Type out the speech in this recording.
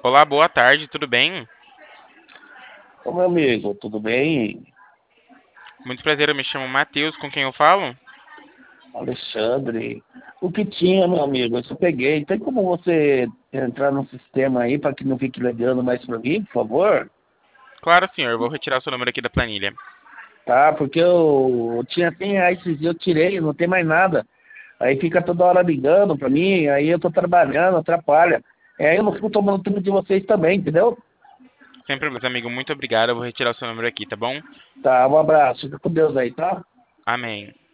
Olá, boa tarde, tudo bem? Ô, meu amigo, tudo bem? Muito prazer, eu me chamo Matheus, com quem eu falo? Alexandre. O que tinha, meu amigo? Eu só peguei. Tem como você entrar no sistema aí para que não fique ligando mais para mim, por favor? Claro, senhor, eu vou retirar o seu número aqui da planilha. Tá, porque eu tinha 100 reais esses dias, eu tirei, não tem mais nada. Aí fica toda hora ligando para mim, aí eu tô trabalhando, atrapalha. Aí eu não fico tomando tempo de vocês também, entendeu? Sem problemas, amigo, muito obrigado, eu vou retirar o seu número aqui, tá bom? Tá, um abraço. Fica com Deus aí, tá? Amém.